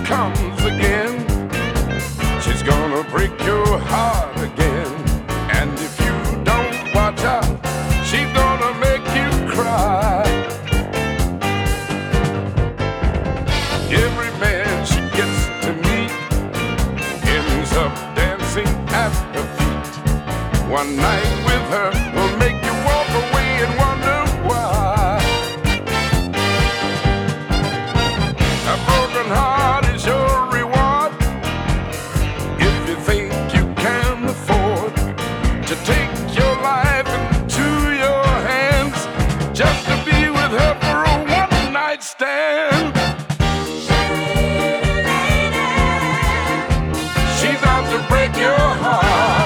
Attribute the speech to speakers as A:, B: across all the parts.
A: comes again, she's gonna break your heart again. And if you don't watch out, she's gonna make you cry. Every man she gets to meet ends up dancing at her feet. One night with her will make you walk away and wonder why. A broken heart is your reward if you think you can afford to take your life into your hands just to be with her for a one-night stand. She's out to break your heart.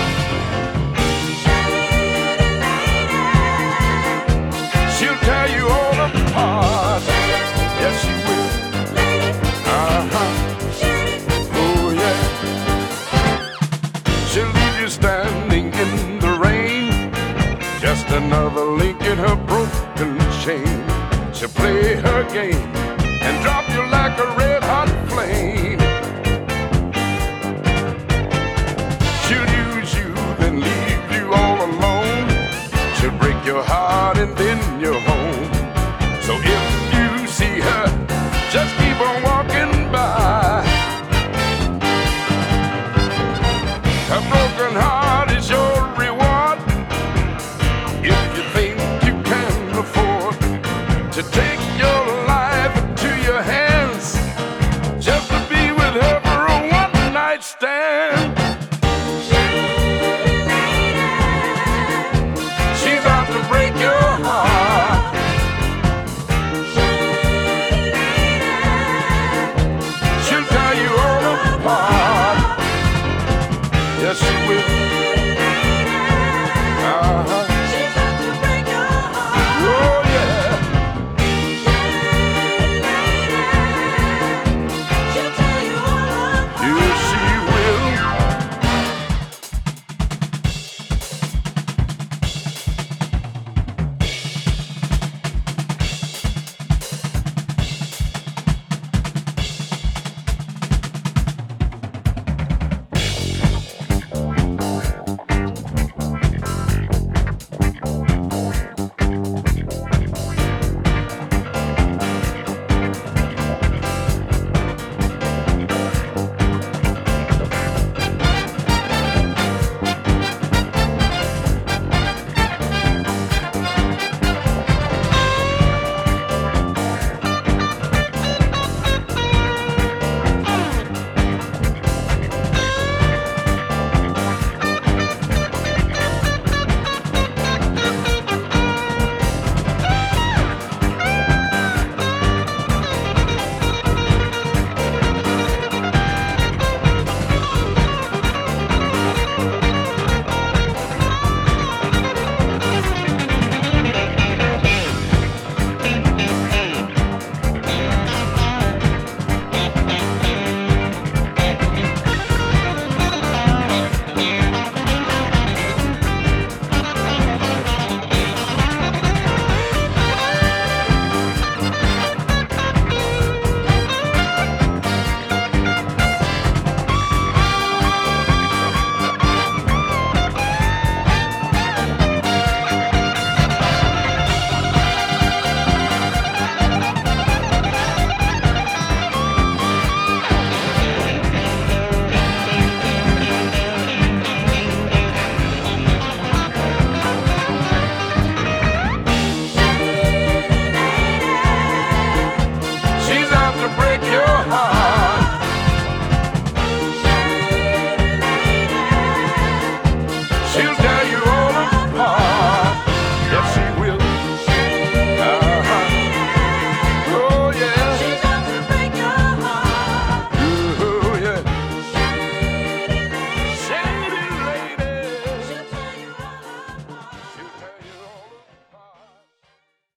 A: She'll tear you all apart. Yes, she will. Oh, yeah. She'll leave you standing in the rain, just another link in her broken chain. She'll play her game